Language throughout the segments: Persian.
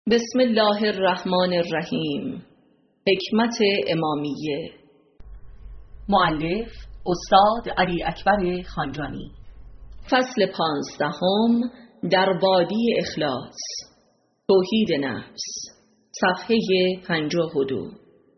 بسم الله الرحمن الرحیم. حکمت امامیه. مؤلف استاد علی اکبر خانجانی. فصل 15 در وادی اخلاص. توحید نفس. صفحه 52.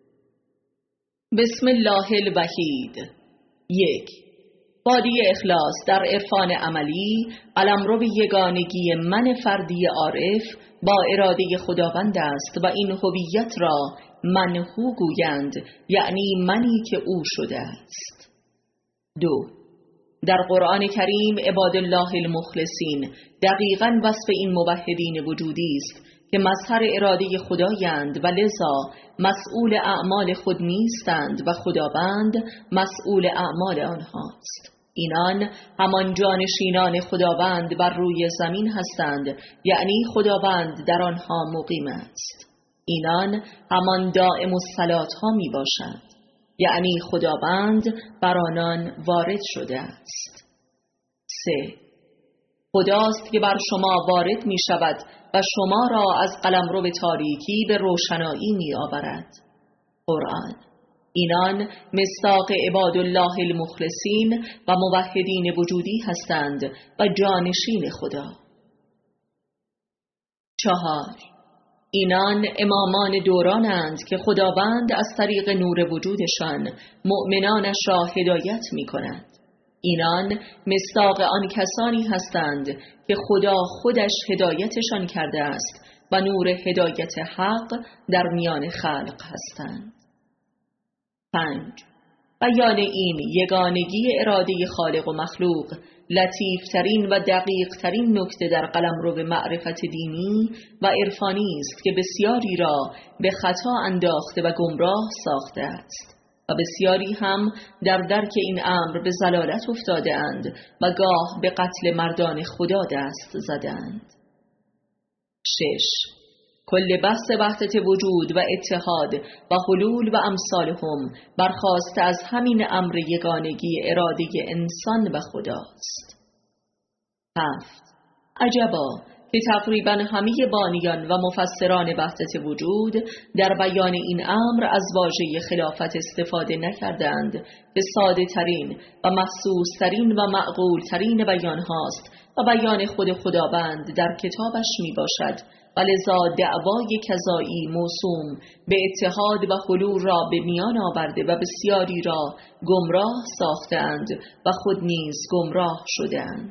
بسم الله الوحید. 1. وادی اخلاص در عرفان عملی قلمرو یگانگی من فردی عارف با اراده خداوند است و این هویت را منهو گویند، یعنی منی که او شده است. 2. در قرآن کریم عباد الله المخلصین دقیقاً وصف این موحدین وجودی است که مظهر اراده خدایند و لذا مسئول اعمال خود نیستند و خداوند مسئول اعمال آنهاست. اینان همان جانشینان خداوند بر روی زمین هستند، یعنی خداوند در آنها مقیم است. اینان همان دائم الصلات ها می باشند، یعنی خداوند بر آنان وارد شده است. 3. خداست که بر شما وارد می شود و شما را از قلمرو تاریکی به روشنایی می آورد. قرآن. اینان مصداق عباد الله المخلصین و موحدین وجودی هستند و جانشین خدا. 4. اینان امامان دورانند که خداوند از طریق نور وجودشان مؤمنانش را هدایت می کند. اینان مصداق آن کسانی هستند که خدا خودش هدایتشان کرده است و نور هدایت حق در میان خلق هستند. 5. بیان این یگانگی اراده خالق و مخلوق لطیفترین و دقیقترین نکته در قلمرو معرفت دینی و عرفانی است که بسیاری را به خطا انداخته و گمراه ساخته است و بسیاری هم در درک این امر به ضلالت افتاده اند و گاه به قتل مردان خدا دست زدند. 6. کل بحث وحدت وجود و اتحاد و حلول و امثالهم برخاسته از همین امر یگانگی اراده انسان و خداست. 7. عجبا که تقریبا همه بانیان و مفسران وحدت وجود در بیان این امر از واژه خلافت استفاده نکردند که ساده ترین و محسوس ترین و معقول ترین بیان هاست و بیان خود خداوند در کتابش می باشد و لذا دعوای کذایی موسوم به اتحاد و حلول را به میان آورده و بسیاری را گمراه ساختند و خود نیز گمراه شدند.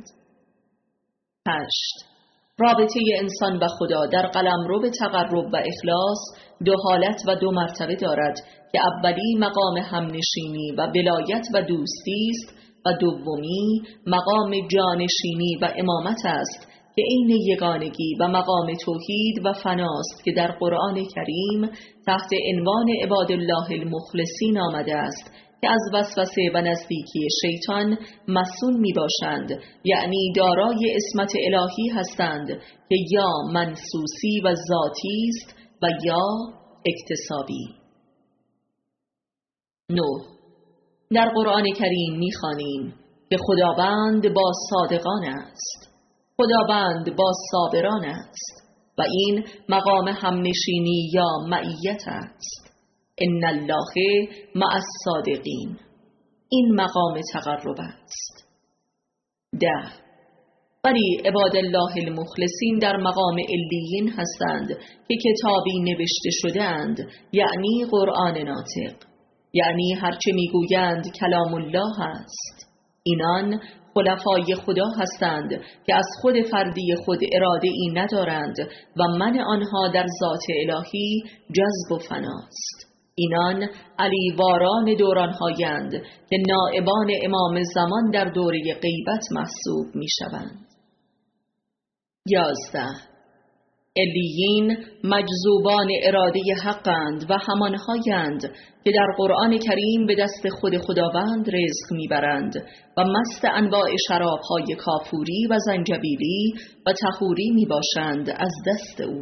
8. رابطه انسان و خدا در قلمرو به تقرب و اخلاص 2 حالت و 2 مرتبه دارد که اولی مقام همنشینی و ولایت و دوستی است و دومی مقام جانشینی و امامت است که عین یگانگی و مقام توحید و فناست که در قرآن کریم تحت عنوان عباد الله المخلصین آمده است که از وسوسه و نزدیکی شیطان مصون می باشند، یعنی دارای عصمت الهی هستند که یا منسوسی و ذاتی است و یا اکتسابی. 9. در قرآن کریم می خوانیم که خداوند با صادقان است، خداوند با صابران است و این مقام همنشینی یا معیت است. ان الله مع الصادقین. این مقام تقرب است. 10. ولی عباد الله المخلصین در مقام علیین هستند که کتابی نوشته شده اند، یعنی قرآن ناطق، یعنی هرچه میگویند کلام الله است. اینان خلفای خدا هستند که از خود فردی خود اراده ای ندارند و من آنها در ذات الهی جذب و فناست. اینان علیواران دورانهایند که نائبان امام زمان در دوره غیبت محسوب می شوند. 11. علیین مجذوبان اراده حقند و همانهایند که در قرآن کریم به دست خود خداوند رزق میبرند و مست انواع شرابهای کافوری و زنجبیلی و طهوری می باشند از دست او.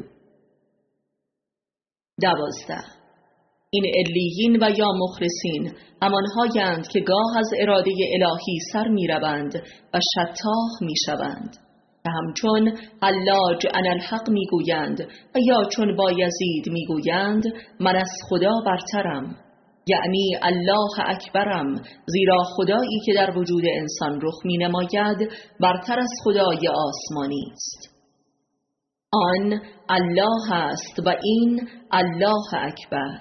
12. این علیین و یا مخلصین همانهایند که گاه از اراده الهی سر می روند و شتاح می شوند که همچون حلاج اناالحق میگویند و یا چون بایزید میگویند من از خدا برترم، یعنی الله اکبرم، زیرا خدایی که در وجود انسان رخ می نماید برتر از خدای آسمانی است. آن الله است و این الله اکبر.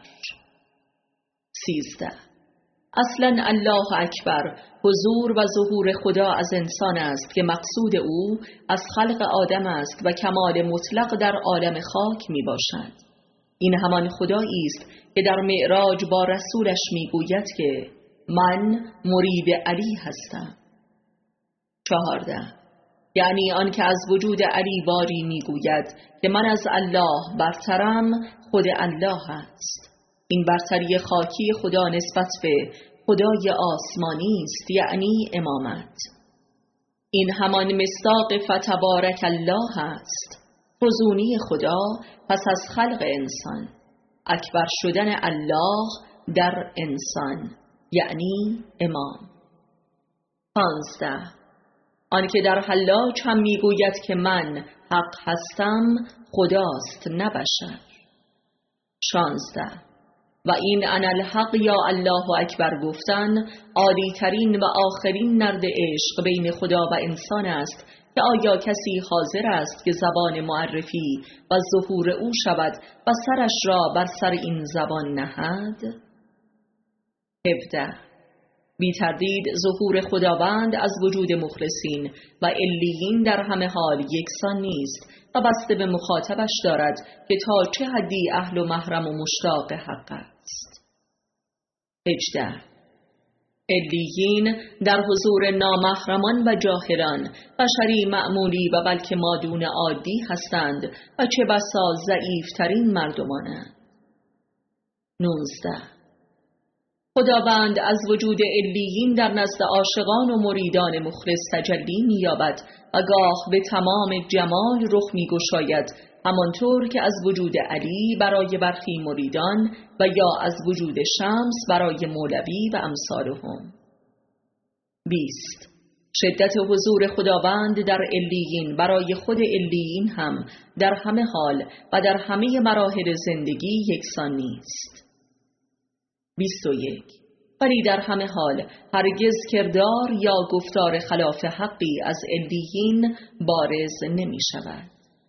13. اصلا الله اکبر حضور و ظهور خدا از انسان است که مقصود او از خلق آدم است و کمال مطلق در عالم خاک می باشد. این همان خدایی است که در معراج با رسولش می گوید که من مرید علی هستم. 14. یعنی آن که از وجود علی باری می گوید که من از الله برترم خود الله است. این برتری خاکی خدا نسبت به خدای آسمانی است، یعنی امامت. این همان مصداق فتبارک الله است، فزونی خدا پس از خلق انسان، اکبر شدن الله در انسان، یعنی امام. 15. آنکه در حلاج هم میگوید که من حق هستم خداست نه بشر. 16. و این اناالحق یا الله اکبر گفتن عالی ترین و آخرین نرد عشق بین خدا و انسان است که آیا کسی حاضر است که زبان معرفی و ظهور او شود و سرش را بر سر این زبان نهد؟ 17. بی تردید ظهور خداوند از وجود مخلصین و علیین در همه حال یکسان نیست و بسته به مخاطبش دارد که تا چه حدی اهل و محرم و مشتاق حق است. 18. علیین در حضور نامحرمان و جاهلان بشری معمولی و بلکه مادون عادی هستند و چه بسا ضعیفترین مردمانند. 19. خداوند از وجود علیین در نزد عاشقان و مریدان مخلص تجلی می‌یابد و گاه به تمام جمال رخ می‌گشاید، همانطور که از وجود علی برای برخی مریدان و یا از وجود شمس برای مولوی و امثالهم. 20. شدت حضور خداوند در علیین برای خود علیین هم در همه حال و در همه مراحل زندگی یکسان نیست. 21. ولی در همه حال هرگز کردار یا گفتار خلاف حقی از علیین بارز نمی شود.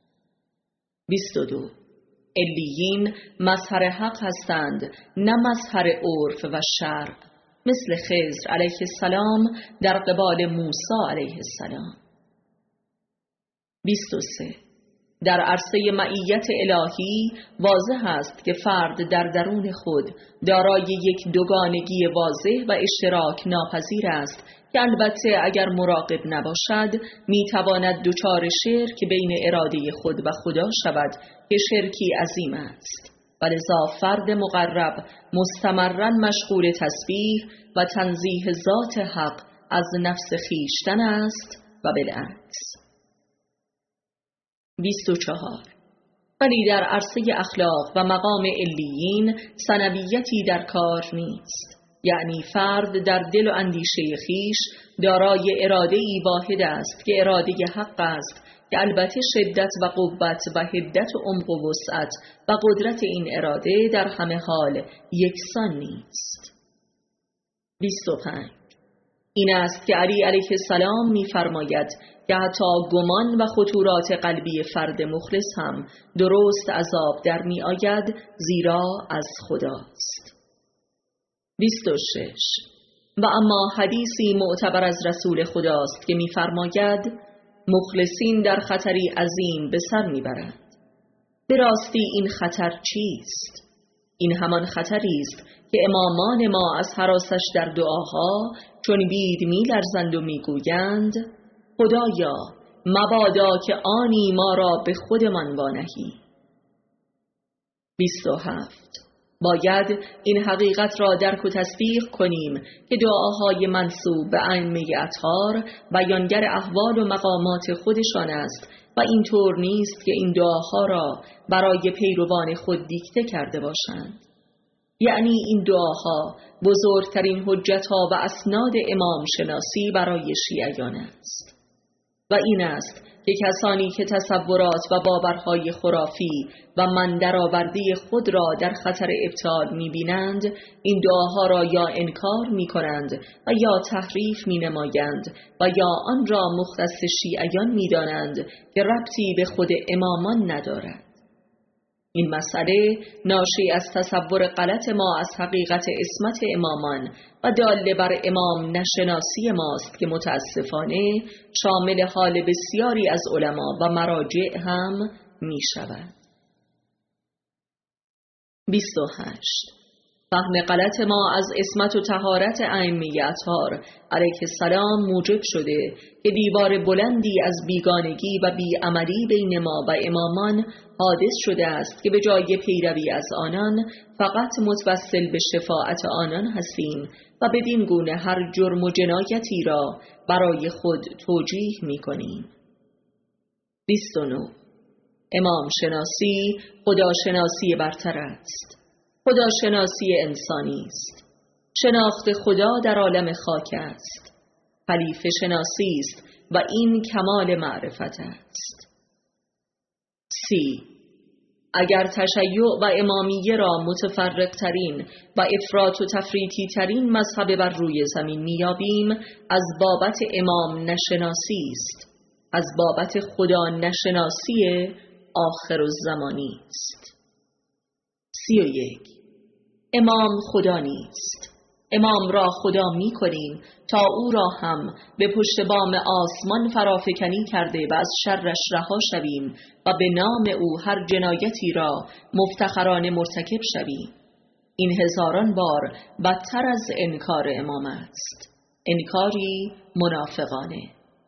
22. علیین مظهر حق هستند نه مظهر عرف و شرع، مثل خضر علیه السلام در قبال موسی علیه السلام. 23. در عرصه معیت الهی واضح است که فرد در درون خود دارای یک دوگانگی واضح و اشتراک ناپذیر است که البته اگر مراقب نباشد میتواند دچار شرک بین اراده خود و خدا شود که شرکی عظیم است. ولذا فرد مقرب مستمراً مشغول تسبیح و تنزیه ذات حق از نفس خیشتن است و بالعکس. 24. ولی در عرصه اخلاق و مقام علیین ثنویتی در کار نیست، یعنی فرد در دل و اندیشه خیش دارای اراده‌ای واحد است که اراده حق است که البته شدت و قوت و حدت و عمق و وسعت و قدرت این اراده در همه حال یکسان نیست. 25. این است که علی علیه السلام می‌فرماید که حتی گمان و خطورات قلبی فرد مخلص هم درست عذاب در می آید زیرا از خداست. 26. و اما حدیثی معتبر از رسول خداست که می فرماید مخلصین در خطری عظیم به سر می برند. به راستی این خطر چیست؟ این همان خطری است که امامان ما از هراسش در دعاها چون بید می لرزند و می گویند خدایا مبادا که آنی ما را به خودمان وانهی. 27. باید این حقیقت را درک و تصدیق کنیم که دعاهای منسوب به ائمه اطهار بیانگر احوال و مقامات خودشان است و اینطور نیست که این دعاها را برای پیروان خود دیکته کرده باشند. یعنی این دعاها بزرگترین حجتها و اسناد امام شناسی برای شیعیان است. و این است که کسانی که تصورات و باورهای خرافی و من درآورده خود را در خطر ابطال می‌بینند، این دعاها را یا انکار می‌کنند و یا تحریف می‌نمایند و یا آن را مختص شیعیان می‌دانند که ربطی به خود امامان ندارد. این مسئله ناشی از تصور غلط ما از حقیقت عصمت امامان و داله بر امام نشناسی ماست که متاسفانه شامل حال بسیاری از علما و مراجع هم می شود. 28. فهم غلط ما از عصمت و طهارت ائمه اطهار علیه السلام موجب شده که دیوار بلندی از بیگانگی و بیعملی بین ما و امامان حادث شده است که به جای پیروی از آنان فقط متوسل به شفاعت آنان هستیم و بدین گونه هر جرم و جنایتی را برای خود توجیه می کنیم. 29. امام شناسی خداشناسی برتر است. خداشناسی انسانی است. شناخت خدا در عالم خاک است. خلیفه شناسی است و این کمال معرفت است. 30. اگر تشیع و امامیه را متفرق ترین و افراط و تفریطی ترین مذهب بر روی زمین میابیم، از بابت امام نشناسی است. از بابت خدا نشناسی آخر الزمانی است. 31. امام خدا نیست. امام را خدا می کنیم تا او را هم به پشت بام آسمان فرافکنی کرده و از شرش رها شویم و به نام او هر جنایتی را مفتخرانه مرتکب شویم. این هزاران بار بدتر از انکار امام است. انکاری منافقانه.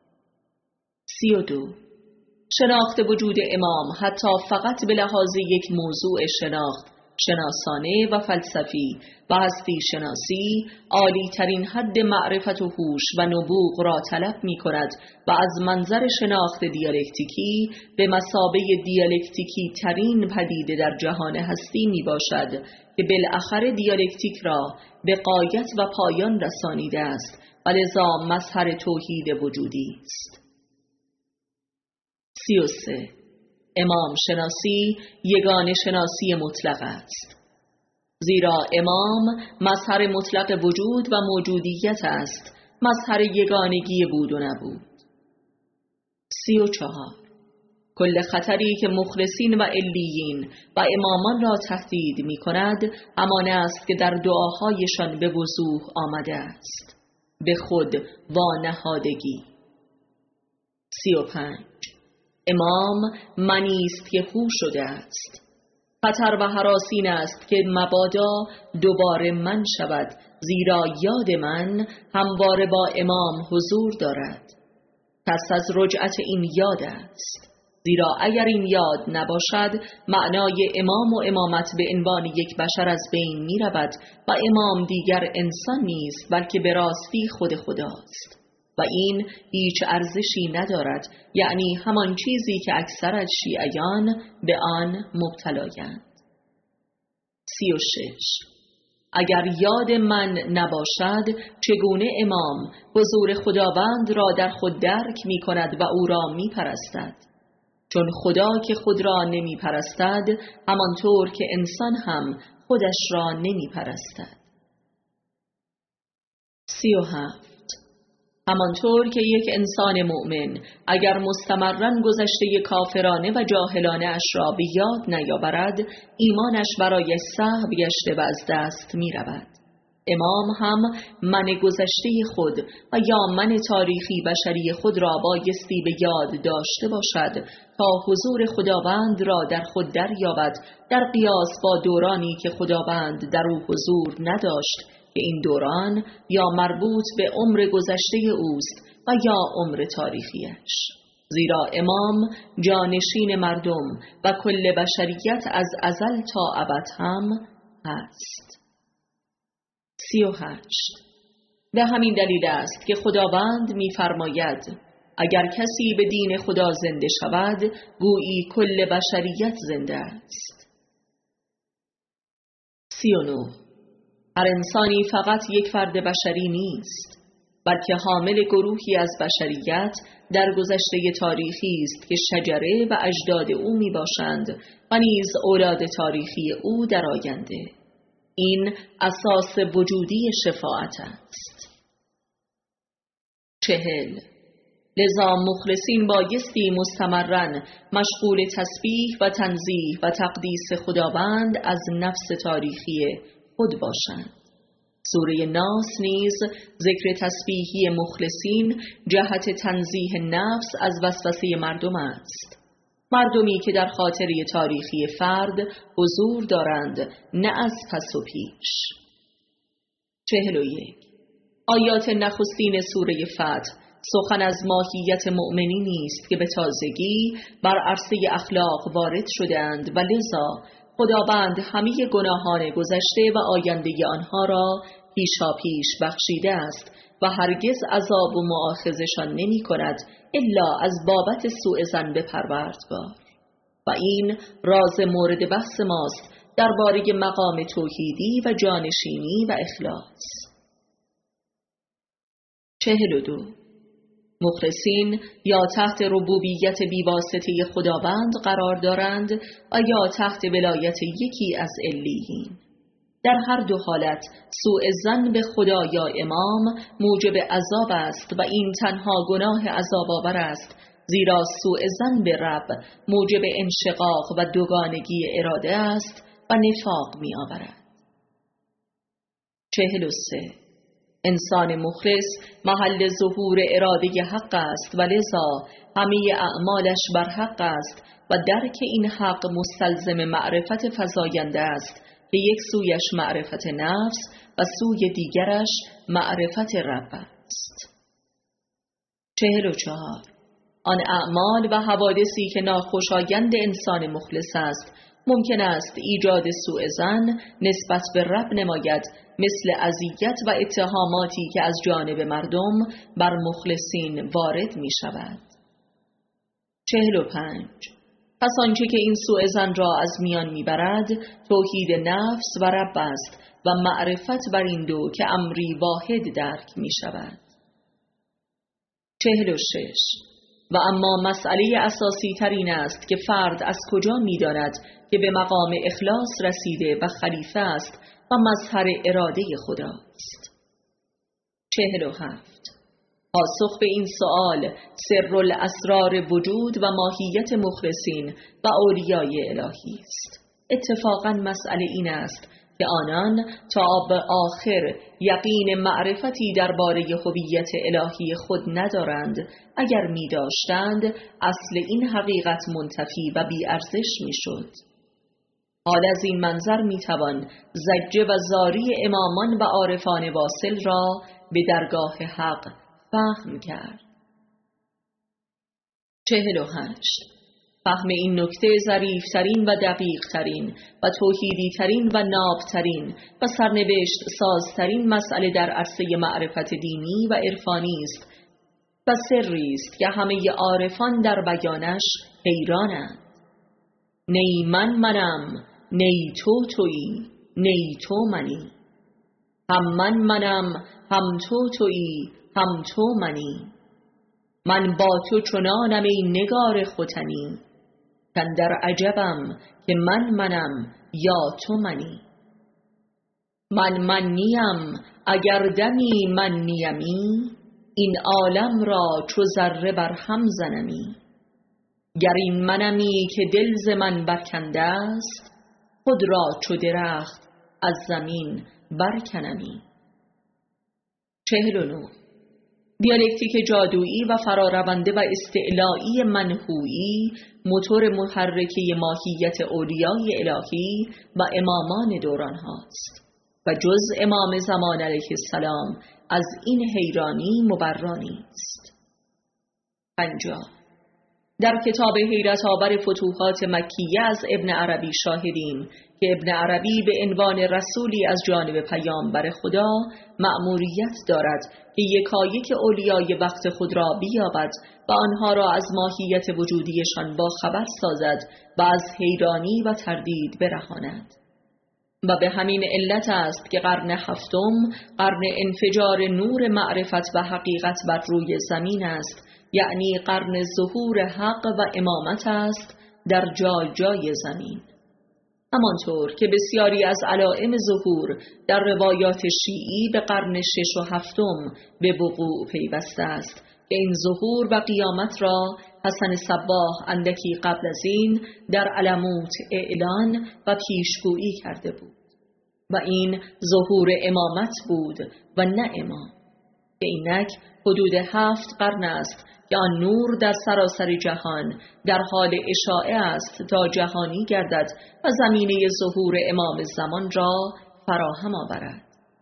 32. شناخت وجود امام حتی فقط به لحاظ یک موضوع شناسانه و فلسفی و هستی شناسی عالی ترین حد معرفت و هوش و نبوغ را طلب می کند و از منظر شناخت دیالکتیکی به مثابه دیالکتیکی ترین پدیده در جهان هستی می باشد که بالاخره دیالکتیک را به غایت و پایان رسانیده است و لذا مظهر توحید وجودی است. 33. امام شناسی یگانه شناسی مطلق است. زیرا امام مظهر مطلق وجود و موجودیت است، مظهر یگانگی بود و نبود. 34. کل خطری که مخلصین و علیین و امامان را تهدید می کند همان است که در دعاهایشان به وضوح آمده است: به خود وانهادگی. 35. امام منی است که هو شده است. خطر و هراس این است که مبادا دوباره من شود، زیرا یاد من همواره با امام حضور دارد. پس از رجعت این یاد است. زیرا اگر این یاد نباشد معنای امام و امامت به عنوان یک بشر از بین می رود و امام دیگر انسان نیست بلکه به راستی خود خداست و این هیچ ارزشی ندارد، یعنی همان چیزی که اکثر از شیعیان به آن مبتلایند. 36. اگر یاد من نباشد چگونه امام حضور خداوند را در خود درک می کند و او را می پرستد؟ چون خدا که خود را نمی پرستد همانطور که انسان هم خودش را نمی پرستد. 37. همانطور که یک انسان مؤمن اگر مستمرن گذشته کافرانه و جاهلانه اش را به یاد نیاورد ایمانش برای سهو گشته و از دست می رود. امام هم من گذشته خود و یا من تاریخی بشری خود را بایستی به یاد داشته باشد تا حضور خداوند را در خود دریابد، در قیاس با دورانی که خداوند در او حضور نداشت که این دوران یا مربوط به عمر گذشته اوست و یا عمر تاریخیش. زیرا امام جانشین مردم و کل بشریت از ازل تا ابد هم هست. 38. به همین دلیل است که خداوند می‌فرماید اگر کسی به دین خدا زنده شود گویی کل بشریت زنده است. 39. هر انسانی فقط یک فرد بشری نیست. بلکه حامل گروهی از بشریت در گذشته تاریخی است که شجره و اجداد او می باشند و نیز اولاد تاریخی او در آینده. این اساس وجودی شفاعت است. 40. لذا مخلصین بایستی مستمرن مشغول تسبیح و تنزیه و تقدیس خداوند از نفس تاریخی خود باشند. سوره ناس نیز ذکر تسبیحی مخلصین جهت تنزیه نفس از وسوسه مردم است. مردمی که در خاطره تاریخی فرد حضور دارند، نه از پس و پیش. 41. آیات نخستین سوره فتح سخن از ماهیت مؤمنینی است که به تازگی بر عرصه اخلاق وارد شدند و لذا خداوند همه گناهان گذشته و آینده آنها را پیشاپیش بخشیده است و هرگز عذاب و مؤاخذشان نمی کند الا از بابت سوء ظن به پروردگار. و این راز مورد بحث ماست درباره مقام توحیدی و جانشینی و اخلاص. 42. مخلصین یا تحت ربوبیت بیواسطه خداوند قرار دارند و یا تحت ولایت یکی از علیین. در هر دو حالت سوء ظن به خدا یا امام موجب عذاب است و این تنها گناه عذاب آور است، زیرا سوء ظن به رب موجب انشقاق و دوگانگی اراده است و نفاق می آورد. 43. انسان مخلص محل ظهور اراده حق است و لذا همه اعمالش بر حق است و درک این حق مستلزم معرفت فزاینده است که یک سویش معرفت نفس و سوی دیگرش معرفت رب است. 44. آن اعمال و حوادثی که ناخوشایند انسان مخلص است ممکن است ایجاد سوء ظن نسبت به رب نماید، مثل اذیت و اتهاماتی که از جانب مردم بر مخلصین وارد می شود. 45. پس آنچه که این سوء ظن را از میان می برد توحید نفس و رب است و معرفت بر این دو که امری واحد درک می شود. 46. و اما مسئله اساسی تر این است که فرد از کجا می داند که به مقام اخلاص رسیده و خلیفه است و مظهر اراده خداست. 47. پاسخ به این سؤال سر الاسرار وجود و ماهیت مخلصین و اولیای الهی است. اتفاقا مسئله این است که آنان تا به آخر یقین معرفتی درباره هویت الهی خود ندارند. اگر می داشتند اصل این حقیقت منتفی و بی ارزش می شد. حال از این منظر می توان زجه و زاری امامان و عارفان واصل را به درگاه حق فهم کرد. 48. فهم این نکته ظریف‌ترین و دقیق‌ترین و توحیدی‌ترین و ناب‌ترین و سرنوشت سازترین مسئله در عرصه معرفت دینی و عرفانی است و سری است که همه عارفان در بیانش حیرانند. نی منم، نی تویی، نی تو منی. هم منم، هم تویی، هم تو منی. من با تو چنانم ای نگار ختنی، کن در عجبم که منم یا تو منی. من نیم اگر دمی من نیمی، این عالم را چو ذره بر هم زنمی. گر این منمی که دل ز من برکنده است، خود را چو درخت از زمین برکنمی. 49. دیالکتیک جادویی و فرارونده و استعلایی منحویی موتور محرکه ماهیت اولیای الهی و امامان دوران هاست و جز امام زمان علیه السلام از این حیرانی مبرانی است. 50. در کتاب حیرت آور فتوحات مکیه از ابن عربی شاهدیم که ابن عربی به عنوان رسولی از جانب پیامبر خدا مأموریت دارد که یکایک اولیای وقت خود را بیابد و آنها را از ماهیت وجودیشان با خبر سازد و از حیرانی و تردید برهاند. و به همین علت است که قرن هفتم قرن انفجار نور معرفت و حقیقت بر روی زمین است، یعنی قرن ظهور حق و امامت است در جای جای زمین. همانطور که بسیاری از علائم ظهور در روایات شیعی به قرن شش و هفتم به وقوع پیوسته است که این ظهور و قیامت را حسن صباح اندکی قبل از این در علموت اعلان و پیشگویی کرده بود و این ظهور امامت بود و نه امام، که اینک حدود 7 قرن است که آن نور در سراسر جهان در حال اشاعه است تا جهانی گردد و زمینه ظهور امام زمان را فراهم آورد.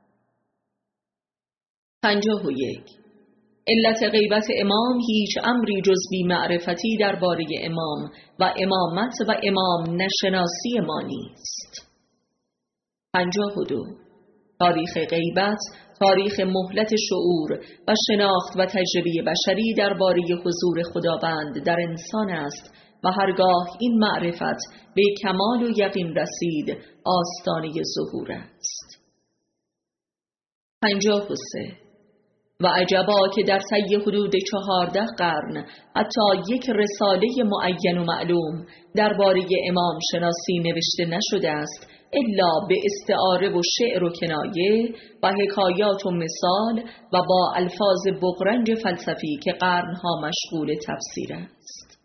51. علت غیبت امام هیچ امری جز بی معرفتی درباره امام و امامت و امام نشناسی ما نیست. 52. تاریخ غیبت تاریخ مهلت شعور و شناخت و تجربه بشری درباره حضور خداوند در انسان است و هرگاه این معرفت به کمال و یقین رسید آستانه ظهور است. 53. و عجبا که در طی حدود 14 قرن حتی یک رساله معین و معلوم درباره امام شناسی نوشته نشده است الا به استعاره و شعر و کنایه و حکایات و مثال و با الفاظ بغرنج فلسفی که قرنها مشغول تفسیر است.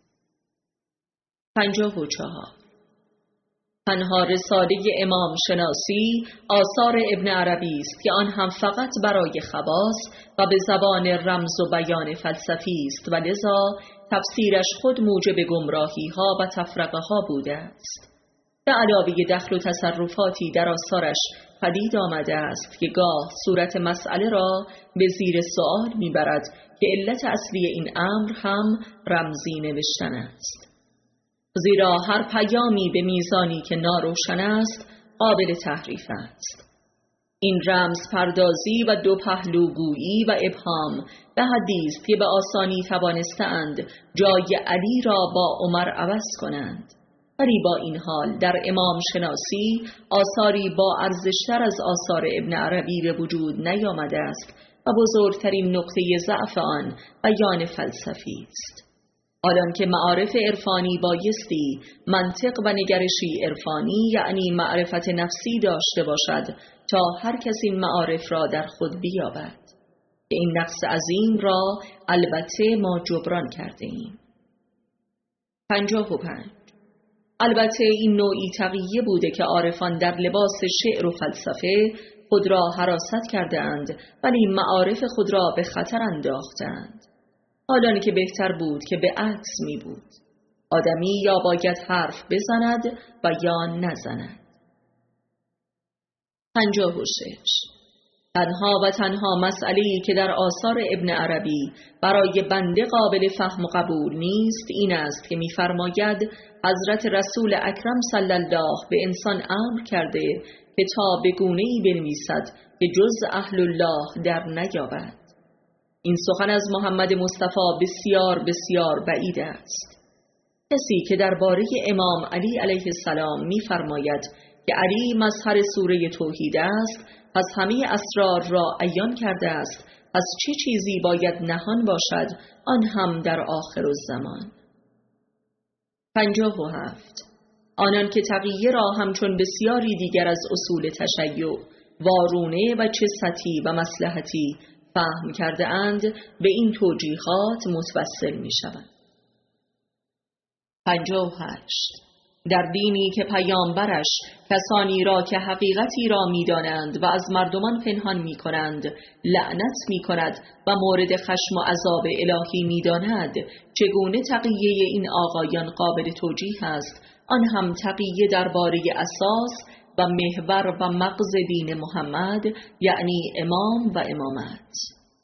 54. تنها رساله امام شناسی آثار ابن عربی است که آن هم فقط برای خواص و به زبان رمز و بیان فلسفی است و لذا تفسیرش خود موجب گمراهی ها و تفرقه ها بوده است. به علاوه دخل و تصرفاتی در آثارش پدید آمده است که گاه صورت مسئله را به زیر سؤال میبرد که علت اصلی این امر هم رمزی نوشتن است. زیرا هر پیامی به میزانی که ناروشن است قابل تحریف است. این رمز پردازی و دو پهلوگویی و ابهام به حدی است که به آسانی توانستند جای علی را با عمر عوض کنند، ولی با این حال در امام شناسی آثاری با ارزشتر از آثار ابن عربی به وجود نیامده است و بزرگترین نقطه ضعف آن بیان فلسفی است. آدم که معارف عرفانی بایستی منطق و نگرشی عرفانی یعنی معرفت نفسی داشته باشد تا هر کس این معارف را در خود بیابد، که این نقص عظیم را البته ما جبران کرده ایم. 55. البته این نوعی تقیه بوده که عارفان در لباس شعر و فلسفه خود را حراست کرده اند ولی معارف خود را به خطر انداختند. حالان که بهتر بود که به عکس می بود. آدمی یا باید حرف بزند و یا نزند. 56. تنها مسئله‌ای که در آثار ابن عربی برای بنده قابل فهم و قبول نیست این است که می‌فرماید حضرت رسول اکرم صلی الله به انسان امر کرده که تا به گونه‌ای بنویسد که جز اهل الله در نیابد. این سخن از محمد مصطفی بسیار بسیار بعید است. کسی که درباره امام علی علیه السلام می‌فرماید که علی مظهر سوره توحید است، پس همه اسرار را عیان کرده است، پس چه چیزی باید نهان باشد آن هم در آخر الزمان. 57. آنان که تقیه را همچون بسیاری دیگر از اصول تشیع وارونه و چه سطحی و مصلحتی فهم کرده اند به این توجیهات متوسل می شوند. 58. در دینی که پیامبرش کسانی را که حقیقتی را می دانند و از مردمان پنهان می کنند لعنت می کند و مورد خشم و عذاب الهی می داند، چگونه تقیه این آقایان قابل توجیه است، آن هم تقیه درباره اساس و محور و مغز دین محمد یعنی امام و امامت.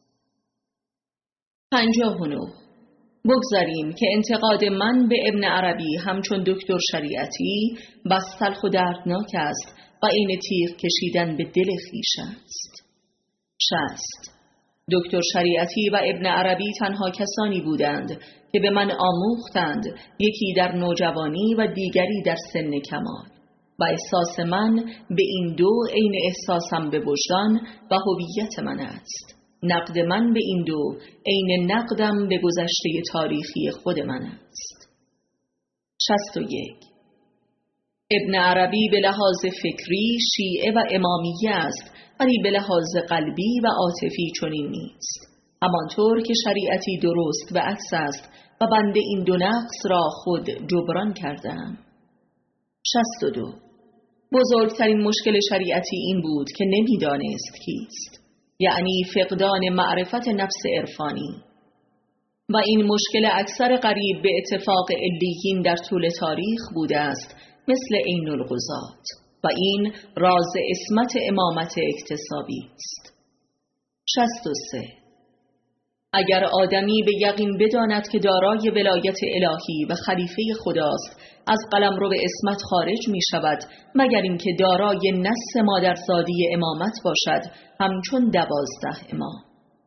59. بگذاریم که انتقاد من به ابن عربی همچون دکتر شریعتی بس تلخ و دردناک است و این تیغ کشیدن به دل خویش است. 60. دکتر شریعتی و ابن عربی تنها کسانی بودند که به من آموختند، یکی در نوجوانی و دیگری در سن کمال. و احساس من به این دو عین احساسم به وجدان و هویت من است. نقد من به این دو عین نقدم به گذشته تاریخی خود من است. 61. ابن عربی به لحاظ فکری شیعه و امامیه است، ولی به لحاظ قلبی و عاطفی چنین نیست. همانطور که شریعتی درست و عکس است و بنده این دو نقص را خود جبران کردم. 62. بزرگترین مشکل شریعتی این بود که نمیدانست کیست، یعنی فقدان معرفت نفس عرفانی، و این مشکل اکثر قریب به اتفاق علیین در طول تاریخ بوده است، مثل عین القضات، و این راز عصمت امامت اکتسابی است. 63. اگر آدمی به یقین بداند که دارای ولایت الهی و خلیفه خداست، از قلمرو عصمت خارج می شود، مگر اینکه دارای نص مادرزادی امامت باشد، همچون 12 امام.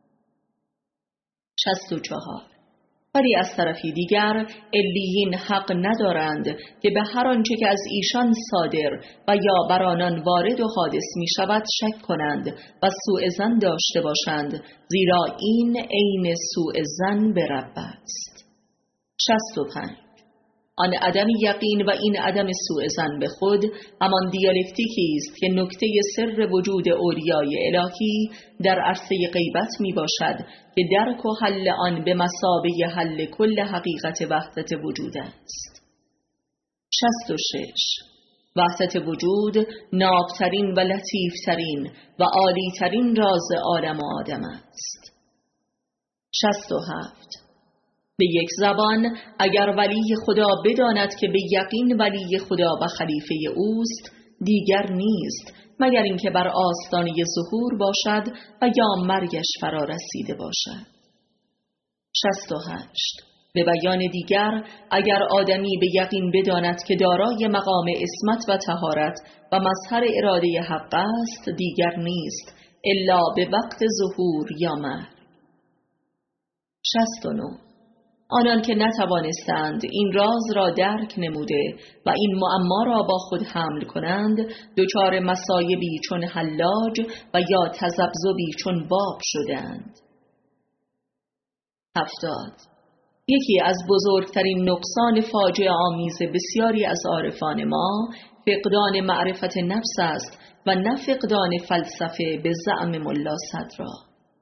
64. ولی از طرفی دیگر علیین حق ندارند که به هر آنچه که از ایشان صادر و یا بر آنان وارد و حادث می شود شک کنند و سوء ظن داشته باشند، زیرا این عین سوء ظن به رب است. 65. آن عدم یقین و این عدم سوء ظن به خود همان دیالکتیکی است که نکته سر وجود اولیای الهی در عرصه غیبت می باشد که درک و حل آن به مثابه حل کل حقیقت وحدت وجود است. 66. وحدت وجود نابترین و لطیفترین و عالیترین راز عالم و آدم است. 67. به یک زبان اگر ولی خدا بداند که به یقین ولی خدا و خلیفه اوست، دیگر نیست مگر اینکه بر آستانه ظهور باشد و یا مرگش فرا رسیده باشد. 68. به بیان دیگر اگر آدمی به یقین بداند که دارای مقام عصمت و طهارت و مظهر اراده حق است، دیگر نیست الا به وقت ظهور یا مرگ. 69. آنان که نتوانستند این راز را درک نموده و این معما را با خود حمل کنند، دچار مصایبی چون حلاج و یا تذبذبی چون باب شدند. 70. یکی از بزرگترین نقصان فاجعه آمیز بسیاری از عارفان ما فقدان معرفت نفس است و نه فقدان فلسفه به زعم ملا صدرا.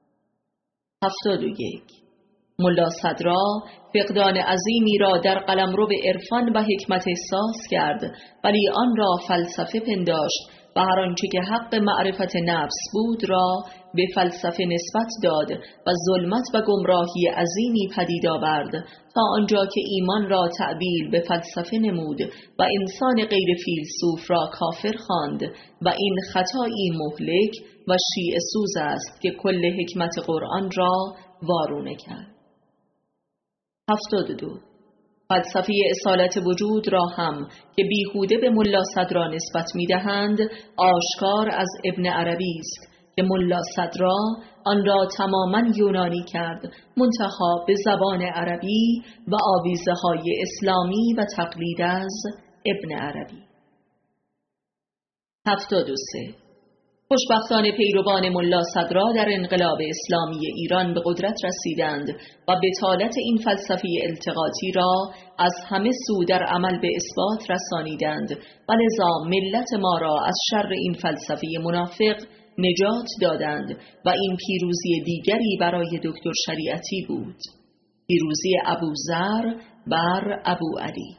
71. ملا صدرا فقدان عظیمی را در قلمرو عرفان و حکمت احساس کرد، ولی آن را فلسفه پنداشت و هر آنچه که حق معرفت نفس بود را به فلسفه نسبت داد و ظلمت و گمراهی عظیمی پدید آورد تا آنجا که ایمان را تعبیل به فلسفه نمود و انسان غیر فیلسوف را کافر خواند و این خطایی مهلک و شیعه سوز است که کل حکمت قرآن را وارونه کرد. 72. فلسفه اصالت وجود را هم که بیهوده به ملا صدرا نسبت می دهند آشکار از ابن عربی است که ملا صدرا آن را تماما یونانی کرد، منتها به زبان عربی و آویزه های اسلامی و تقلید از ابن عربی. 73. خوشبختانه پیروان ملا صدرا در انقلاب اسلامی ایران به قدرت رسیدند و بطالت این فلسفه التقاطی را از همه سو در عمل به اثبات رسانیدند و لذا ملت ما را از شر این فلسفه منافق نجات دادند و این پیروزی دیگری برای دکتر شریعتی بود، پیروزی ابوذر بر ابو علی.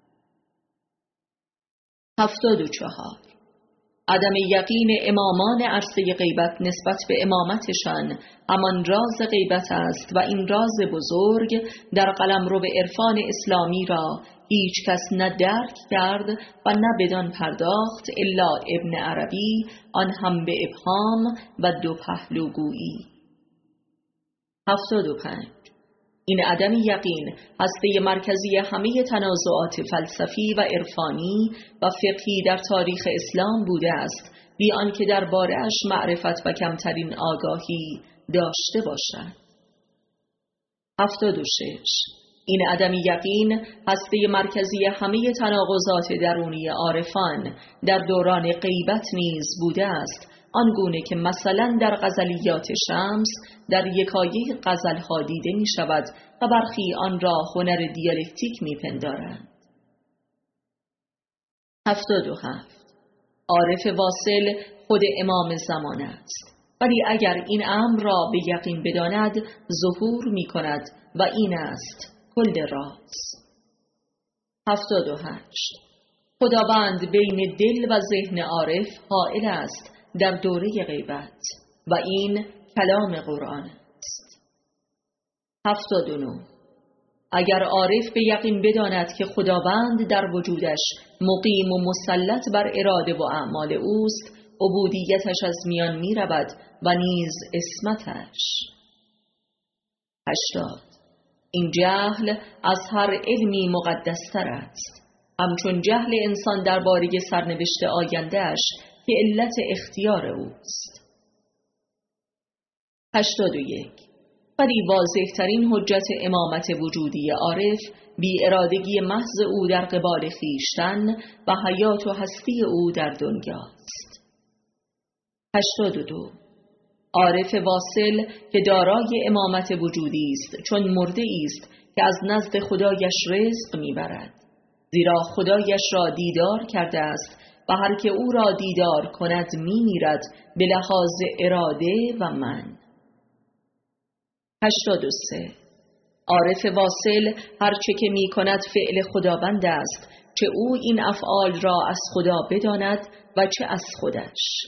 74. عدم یقین امامان عرصه غیبت نسبت به امامتشان همان راز غیبت است و این راز بزرگ در قلمرو عرفان اسلامی را هیچ کس نه درک کرد و نه بدان پرداخت الا ابن عربی، آن هم به ابهام و دو پهلوگویی. 75. این عدم یقین هسته مرکزی همه تنازعات فلسفی و عرفانی و فقهی در تاریخ اسلام بوده است، بی آنکه درباره‌اش معرفت و کمترین آگاهی داشته باشد. 76. این عدم یقین هسته مرکزی همه تناقضات درونی عارفان در دوران غیبت نیز بوده است، آنگونه که مثلا در غزلیات شمس در یکایک غزلها دیده می شود و برخی آن را هنر دیالکتیک می پندارند. 77. عارف واصل خود امام زمان است، ولی اگر این امر را به یقین بداند ظهور می کند و این است کل راز. 78. خداوند بین دل و ذهن عارف حائل است در دوره غیبت و این کلام قرآن است. 79. اگر عارف به یقین بداند که خداوند در وجودش مقیم و مسلط بر اراده و اعمال اوست، عبودیتش از میان می رود و نیز عصمتش. 80. این جهل از هر علمی مقدستر است، همچون جهل انسان درباره سرنوشت آینده‌اش که علت اختیار اوست. 81. ولی واضح‌ترین حجت امامت وجودی عارف بی ارادگی محض او در قبال خویشتن و حیات و هستی او در دنیاست. 82. عارف واصل که دارای امامت وجودی است چون مرده است که از نزد خدایش رزق میبرد، زیرا خدایش را دیدار کرده است و هر که او را دیدار کند میمیرد به لحاظ اراده و من. 83. عارف واصل هر چه که می کند فعل خداوند است، چه او این افعال را از خدا بداند و چه از خودش.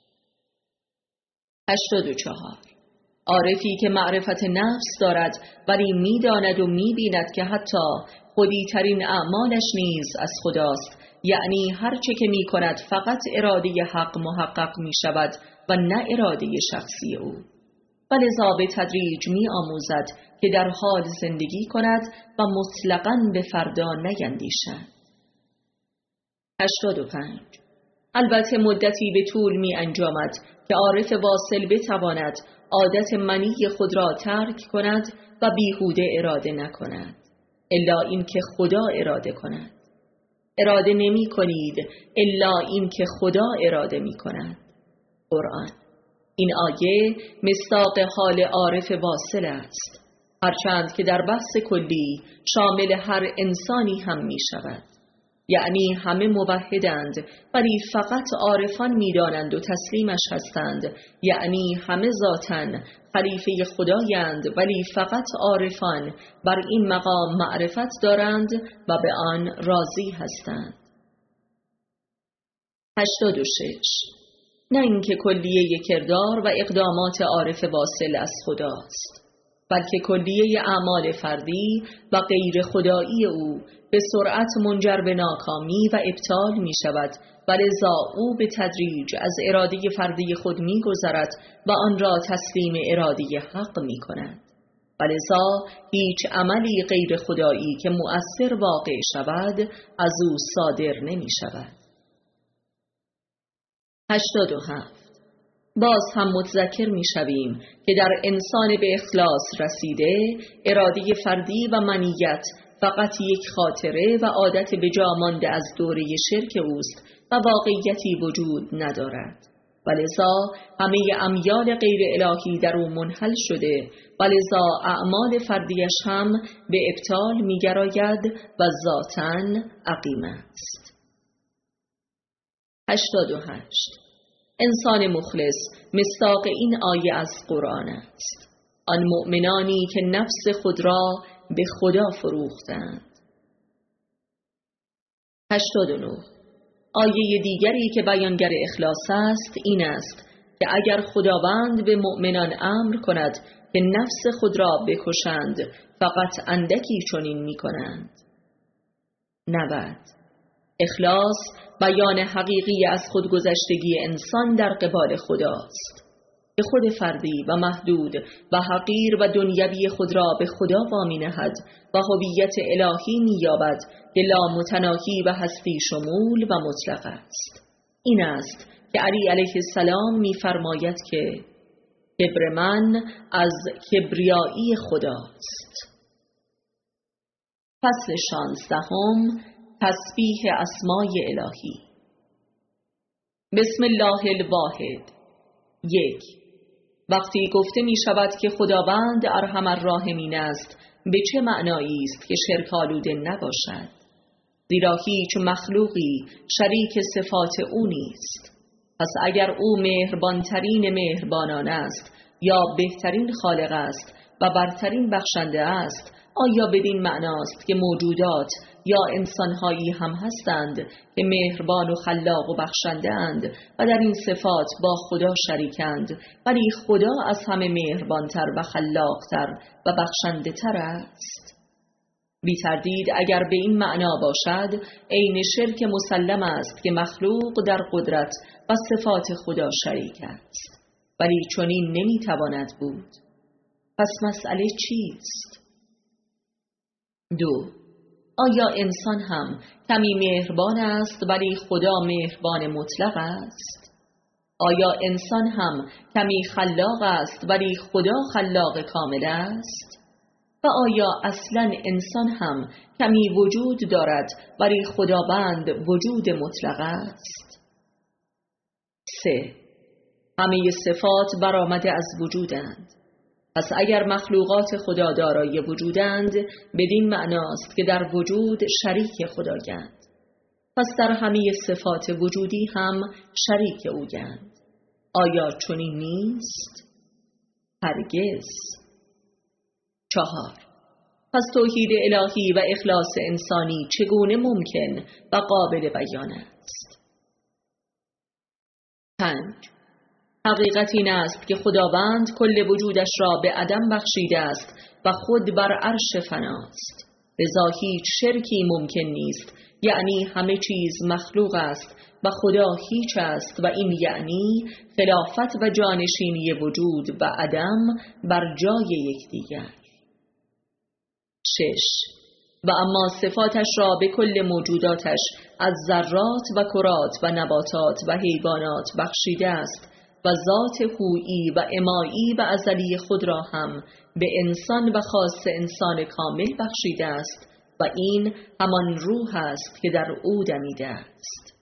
84. عارفی که معرفت نفس دارد ولی می داند و می بیند که حتی خودی ترین اعمالش نیز از خداست، یعنی هر چه که می کند فقط اراده حق محقق می شود و نه اراده شخصی او، و لذا به تدریج می آموزد که در حال زندگی کند و مطلقاً به فردا نیندیشد. 85. البته مدتی به طول می انجامد که عارف واصل بتواند عادت منی خود را ترک کند و بیهوده اراده نکند، الا این که خدا اراده کند. اراده نمی کنید الا این که خدا اراده می کند. قرآن. این آیه مصداق حال عارف واصل است، هرچند که در بحث کلی شامل هر انسانی هم می شود. یعنی همه موحدند ولی فقط عارفان می دانند و تسلیمش هستند، یعنی همه ذاتاً خلیفه خدایند ولی فقط عارفان بر این مقام معرفت دارند و به آن راضی هستند. 86. نه اینکه کلیه کردار و اقدامات عارف واصل از خداست، بلکه کلیه اعمال فردی و غیر خدایی او به سرعت منجر به ناکامی و ابطال می شود و لذا او به تدریج از اراده فردی خود می گذرد و آن را تسلیم اراده حق می کند و لذا هیچ عملی غیر خدایی که مؤثر واقع شود از او صادر نمی شود. 87. باز هم متذکر می شویم که در انسان به اخلاص رسیده اراده فردی و منیت فقط یک خاطره و عادت به جا مانده از دوره شرک اوست و واقعیتی وجود ندارد و لذا همه امیال غیر الهی در او منحل شده و لذا اعمال فردیش هم به ابطال می گراید و ذاتاً عقیم است. 88. انسان مخلص مصداق این آیه از قرآن است، آن مؤمنانی که نفس خود را به خدا فروختند. 89. آیه دیگری که بیانگر اخلاص است این است که اگر خداوند به مؤمنان امر کند که نفس خود را بکشند فقط اندکی چنین می کنند. 90. اخلاص بیان حقیقی از خودگذشتگی انسان در قبال خداست که خود فردی و محدود و حقیر و دنیوی خود را به خدا وامی نهد و هویت الهی می‌یابد که لا متناهی و هستی شمول و مطلق است. این است که علی علیه السلام می‌فرماید که کبر من از کبریایی خداست. فصل 16 تسبیح اسمای الهی. بسم الله الواحد. 1. وقتی گفته می شود که خداوند ارحم الراحمین است، به چه معنایی است که شرک آلوده نباشد؟ زیرا هیچ مخلوقی شریک صفات او نیست. پس اگر او مهربانترین مهربانان است یا بهترین خالق است و برترین بخشنده است، آیا بدین معناست که موجودات یا انسانهایی هم هستند که مهربان و خلاق و بخشنده اند و در این صفات با خدا شریکند، ولی خدا از همه مهربانتر و خلاقتر و بخشنده تر است؟ بی تردید اگر به این معنا باشد، عین شرک مسلم است که مخلوق در قدرت و صفات خدا شریک است، ولی چنین نمیتواند بود. پس مسئله چیست؟ 2. آیا انسان هم کمی مهربان است ولی خدا مهربان مطلق است؟ آیا انسان هم کمی خلاق است ولی خدا خلاق کامل است؟ و آیا اصلا انسان هم کمی وجود دارد ولی خداوند وجود مطلق است؟ 3. همه صفات برآمده از وجودند. پس اگر مخلوقات خدا دارای وجودند، بدین معناست که در وجود شریک خدایند. پس در همه صفات وجودی هم شریک اویند. آیا چنین نیست؟ هرگز. 4. پس توحید الهی و اخلاص انسانی چگونه ممکن و قابل بیان است؟ 5. حقیقت این است که خداوند کل وجودش را به عدم بخشیده است و خود بر عرش فناست، لذا هیچ شرکی ممکن نیست، یعنی همه چیز مخلوق است و خدا هیچ است و این یعنی خلافت و جانشینی وجود و عدم بر جای یکدیگر. 6. و اما صفاتش را به کل موجوداتش از ذرات و کرات و نباتات و حیوانات بخشیده است و ذات هویی و امایی و ازلی خود را هم به انسان و خاص انسان کامل بخشیده است و این همان روح است که در او دمیده است.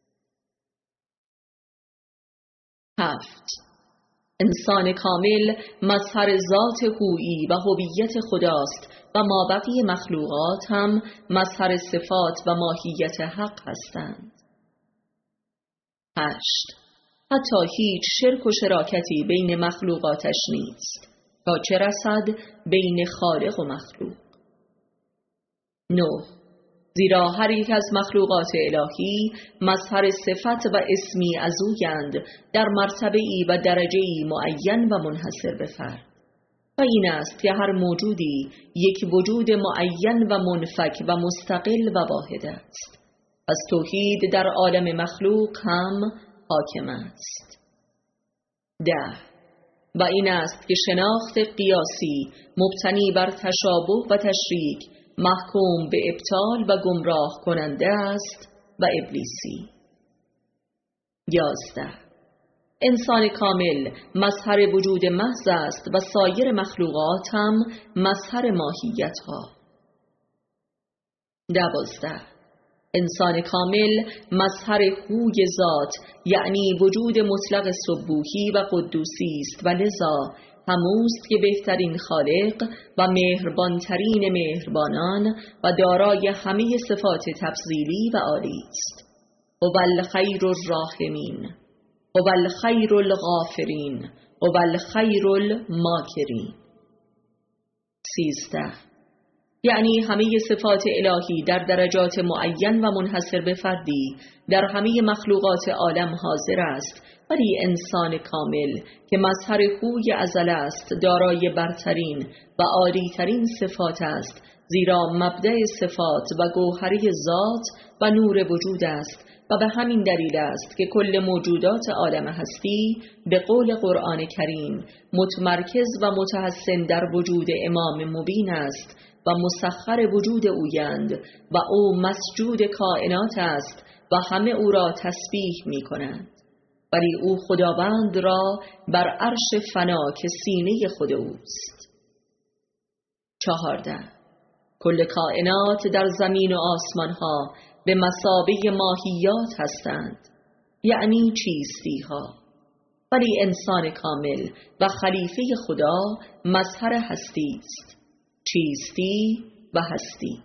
7. انسان کامل مظهر ذات هویی و هویت خداست و مابقی مخلوقات هم مظهر صفات و ماهیت حق هستند. 8. حتی هیچ شرک و شراکتی بین مخلوقاتش نیست، تا چه رسد بین خالق و مخلوق. 9. زیرا هر یک از مخلوقات الهی مظهر صفت و اسمی از اویند در مرتبه‌ای و درجه‌ای معین و منحصر به فرد، و این است که هر موجودی یک وجود معین و منفک و مستقل و واحد است. از توحید در عالم مخلوق هم حاکم است. 10. و این است که شناخت قیاسی مبتنی بر تشابه و تشریک محکوم به ابطال و گمراه کننده است و ابلیسی. 11. انسان کامل مظهر وجود محض است و سایر مخلوقات هم مظهر ماهیت ها. 12. انسان کامل مظهر هوی ذات، یعنی وجود مطلق سبوحی و قدوسی است و لذا هموست که بهترین خالق و مهربانترین مهربانان و دارای همه صفات تفضیلی و عالی است. هو الخیر الراحمین، هو الخیر الغافرین، هو الخیر الماکرین. 13. یعنی همه صفات الهی در درجات معین و منحصر به فردی در همه مخلوقات عالم حاضر است، ولی انسان کامل که مظهر هوی ازل است دارای برترین و عالیترین صفات است، زیرا مبدأ صفات و گوهری ذات و نور وجود است و به همین دلیل است که کل موجودات عالم هستی به قول قرآن کریم متمرکز و متحسن در وجود امام مبین است و مسخر وجود اویند و او مسجود کائنات است و همه او را تسبیح می کنند، ولی او خداوند را بر عرش فنا که سینه خود اوست. 14. کل کائنات در زمین و آسمان ها به مثابه ماهیات هستند، یعنی چیستی ها، ولی انسان کامل و خلیفه خدا مظهر هستی است، چیستی و هستی.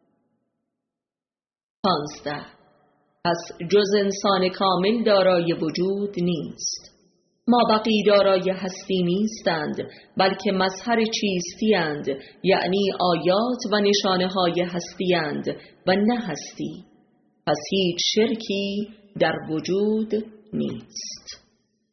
15. پس جز انسان کامل دارای وجود نیست. ما بقی دارای هستی نیستند، بلکه مظهر چیستی اند، یعنی آیات و نشانه های هستی اند و نه هستی. پس هیچ شرکی در وجود نیست.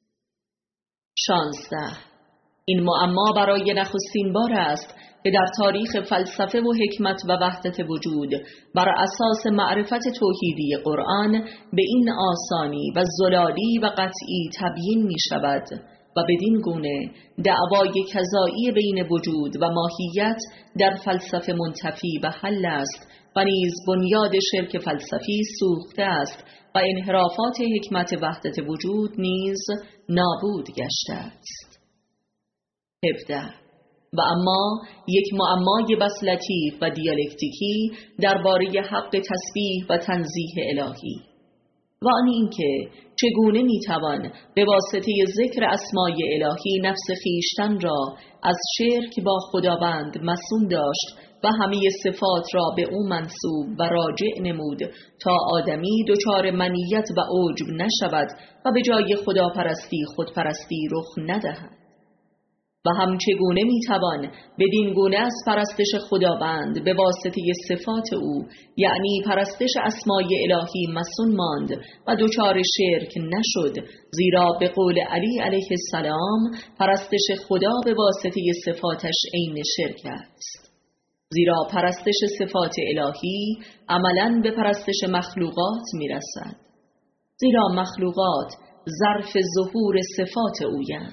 16. این معما برای نخستین بار است که در تاریخ فلسفه و حکمت و وحدت وجود بر اساس معرفت توحیدی قرآن به این آسانی و زلالی و قطعی تبیین می شود و بدین گونه دعوای کذایی بین وجود و ماهیت در فلسفه منتفی و حل است و نیز بنیاد شرک فلسفی سوخته است و انحرافات حکمت وحدت وجود نیز نابود گشته است. 17. و اما یک معمای بس لطیف و دیالکتیکی درباره حق تسبیح و تنزیه الهی، و آن این که چگونه میتوان به واسطه ذکر اسمای الهی نفس خیشتن را از شرک با خداوند مصون داشت و همه صفات را به او منسوب و راجع نمود تا آدمی دچار منیت و عجب نشود و به جای خداپرستی خودپرستی رخ ندهد. و هم چگونه میتوان بدین گونه از پرستش خداوند به واسطه صفات او، یعنی پرستش اسمای الهی مصون ماند و دچار شرک نشد، زیرا به قول علی علیه السلام پرستش خدا به واسطه صفاتش عین شرک است. زیرا پرستش صفات الهی عملاً به پرستش مخلوقات میرسد، زیرا مخلوقات ظرف ظهور صفات اویند.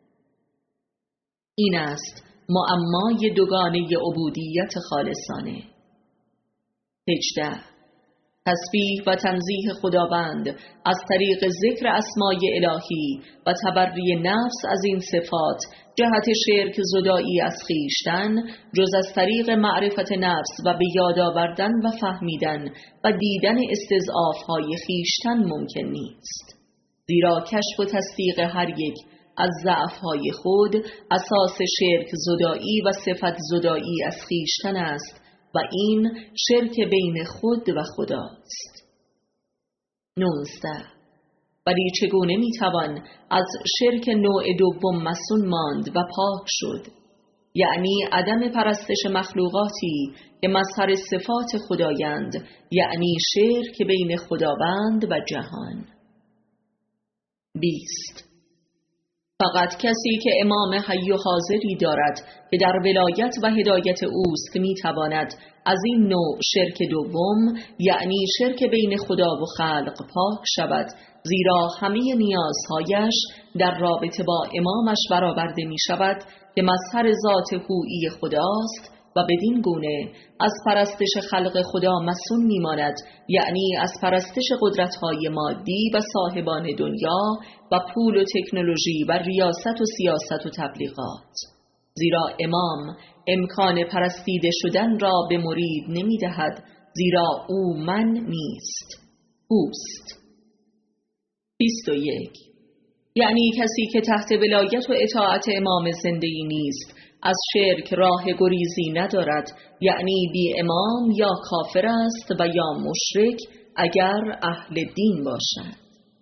این است معمای دوگانه عبودیت خالصانه. 18. تسبیح و تنزیه خداوند از طریق ذکر اسمای الهی و تبری نفس از این صفات جهت شرک زدایی از خیشتن جز از طریق معرفت نفس و به یاد آوردن و فهمیدن و دیدن استضعاف‌های خیشتن ممکن نیست، زیرا کشف و تصدیق هر یک از ضعف‌های خود اساس شرک زدایی و صفت زدایی از خیشتن است و این شرک بین خود و خداست. 19. ولی چگونه میتوان از شرک نوع دوم مصون ماند و پاک شد، یعنی عدم پرستش مخلوقاتی که مظهر صفات خدایند، یعنی شرک بین خداوند و جهان. 20. فقط کسی که امام حی و حاضری دارد که در ولایت و هدایت اوست میتواند از این نوع شرک دوم، یعنی شرک بین خدا و خلق، پاک شود، زیرا همه نیازهایش در رابطه با امامش برآورده می شود که مظهر ذات هویی خداست و بدین گونه از پرستش خلق خدا مصون میماند، یعنی از پرستش قدرت‌های مادی و صاحبان دنیا و پول و تکنولوژی و ریاست و سیاست و تبلیغات، زیرا امام امکان پرستیده شدن را به مرید نمی‌دهد، زیرا او من نیست، اوست. 21. یعنی کسی که تحت ولایت و اطاعت امام زنده‌ای نیست از شرک راه گریزی ندارد، یعنی بی امام یا کافر است و یا مشرک اگر اهل دین باشد.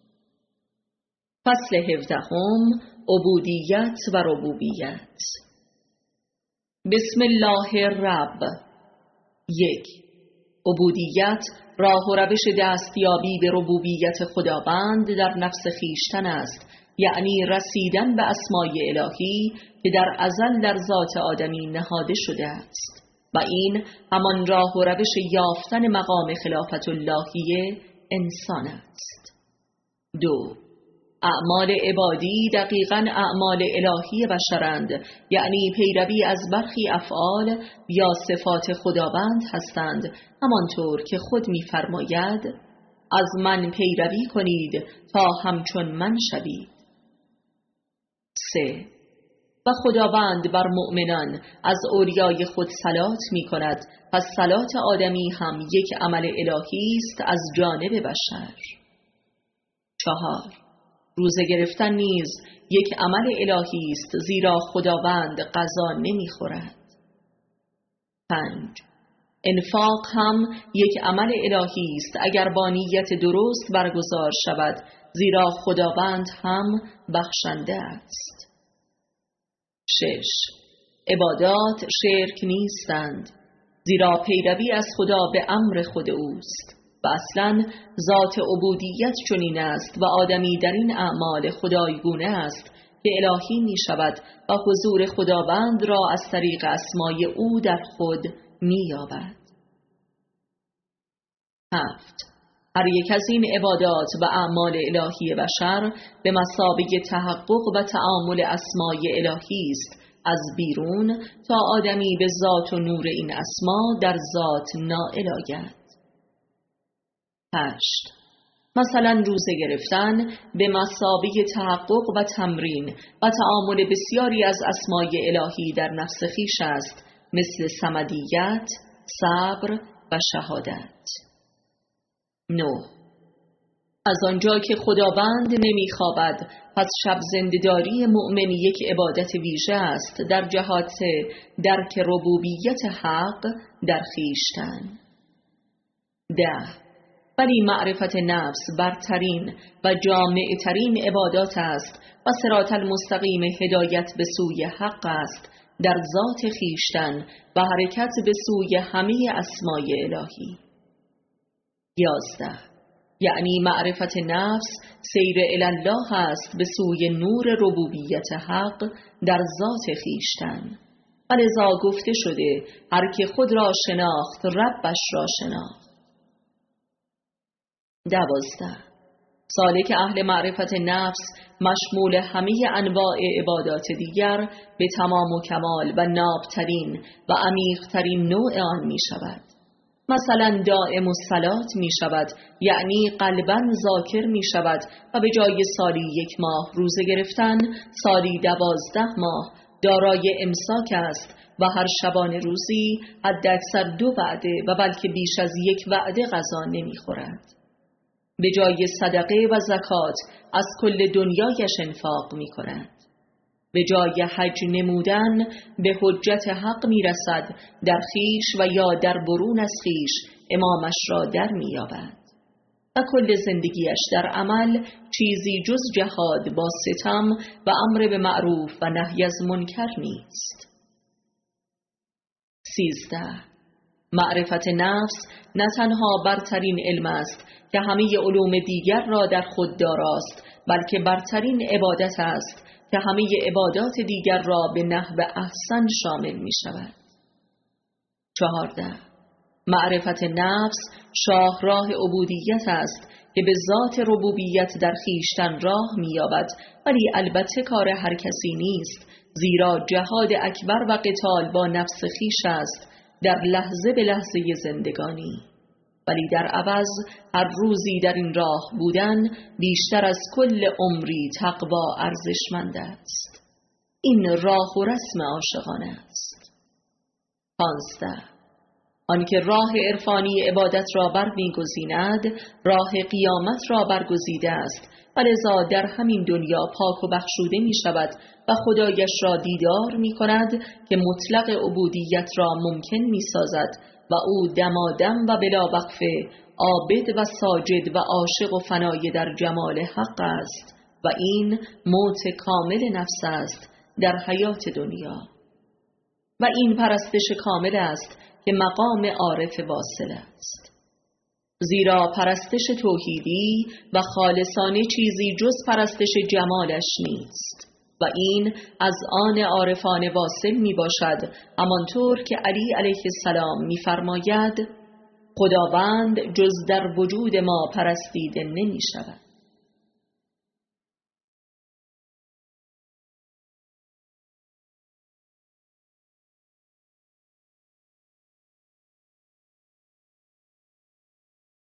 فصل 17. عبودیت و ربوبیت. بسم الله الرب. 1. عبودیت راه و روش دستیابی به ربوبیت خداوند در نفس خیشتن است، یعنی رسیدن به اسمای الهی که در ازل در ذات آدمی نهاده شده است و این همان راه و روش یافتن مقام خلافت اللهی انسان است. 2. اعمال عبادی دقیقاً اعمال الهی بشرند، یعنی پیروی از برخی افعال یا صفات خداوند هستند، همانطور که خود می‌فرماید از من پیروی کنید تا همچون من شوید. 3. و خداوند بر مؤمنان از اولیای خود صلات می کند، پس صلات آدمی هم یک عمل الهی است از جانب بشر. 4. روزه گرفتن نیز یک عمل الهی است، زیرا خداوند غذا نمی خورد. 5. انفاق هم یک عمل الهی است اگر با نیت درست برگزار شود، زیرا خداوند هم بخشنده است. 6. عبادات شرک نیستند، زیرا پیروی از خدا به امر خود اوست و اصلا ذات عبودیت چنین است و آدمی در این اعمال خدایگونه است که الهی می شود و حضور خداوند را از طریق اسمای او در خود می یابد. 7. هر یک از این عبادات و اعمال الهی بشر به مثابه تحقق و تعامل اسمای الهی است از بیرون تا آدمی به ذات و نور این اسما در ذات نائل آید. 8. مثلا روزه گرفتن به مثابه تحقق و تمرین و تعامل بسیاری از اسمای الهی در نفس خویش است، مثل صمدیت، صبر و شهادت. 9. از آنجا که خداوند نمیخوابد، پس شب زنده‌داری مؤمن یک عبادت ویژه است در جهات درک ربوبیت حق در خویشتن. 10. ولی معرفت نفس برترین و جامعترین عبادات است و صراط المستقیم هدایت به سوی حق است در ذات خویشتن و حرکت به سوی همه اسمای الهی. 11. یعنی معرفت نفس سیر الله است به سوی نور ربوبیت حق در ذات خویشتن و لذا گفته شده هر که خود را شناخت ربش را شناخت. 12. سالک اهل معرفت نفس مشمول همه انواع عبادات دیگر به تمام و کمال و نابترین و عمیقترین نوع آن می شود. مثلا دائم الصلات می شود، یعنی قلباً ذاکر می شود و به جای سالی 1 ماه روزه گرفتن، سالی 12 ماه دارای امساک است و هر شبانه روزی حداکثر 2 وعده و بلکه بیش از 1 وعده غذا نمی خورد. به جای صدقه و زکات از کل دنیایش انفاق می کند. به جای حج نمودن به حجت حق می رسد، در خیش و یا در برون از خیش امامش را در می یابد و کل زندگیش در عمل چیزی جز جهاد با ستم و امر به معروف و نهی از منکر نیست. 13. معرفت نفس نه تنها برترین علم است که همه علوم دیگر را در خود داراست، بلکه برترین عبادت است که همه عبادات دیگر را به نحو احسن شامل می شود. 14. معرفت نفس شاهراه عبودیت است که به ذات ربوبیت در خویشتن راه می یابد، ولی البته کار هر کسی نیست، زیرا جهاد اکبر و قتال با نفس خویش است در لحظه به لحظه زندگانی، ولی در عوض هر روزی در این راه بودن بیشتر از کل عمری تقوا ارزشمند است. این راه و رسم عاشقانه است. 15. آنکه راه عرفانی عبادت را برمی‌گزیند، راه قیامت را برگزیده است و لذا در همین دنیا پاک و بخشوده می شود و خدایش را دیدار می کند که مطلق عبودیت را ممکن می سازد و او دمادم و بلا وقفه عابد و ساجد و عاشق و فنای در جمال حق است و این موت کامل نفس است در حیات دنیا و این پرستش کامل است که مقام عارف واصل است. زیرا پرستش توحیدی و خالصانه چیزی جز پرستش جمالش نیست و این از آن عارفان واصل می باشد، همانطور که علی علیه السلام می فرماید خداوند جز در وجود ما پرستیده نمی شود.